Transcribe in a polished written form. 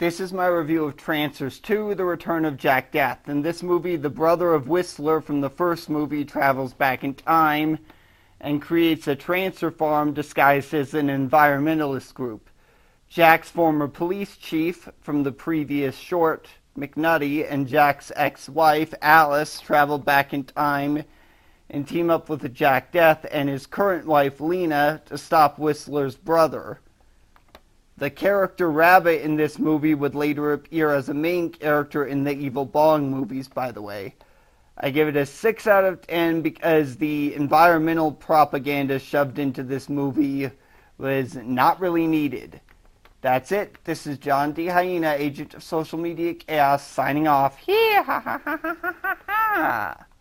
This is my review of Trancers 2, The Return of Jack Death. In this movie, the brother of Whistler from the first movie travels back in time and creates a trancer farm disguised as an environmentalist group. Jack's former police chief from the previous short, McNutty, and Jack's ex-wife, Alice, travel back in time and team up with Jack Death and his current wife, Lena, to stop Whistler's brother. The character Rabbit in this movie would later appear as a main character in the Evil Bong movies, by the way. I give it a 6 out of 10 because the environmental propaganda shoved into this movie was not really needed. That's it. This is John D. Hyena, agent of social media chaos, signing off.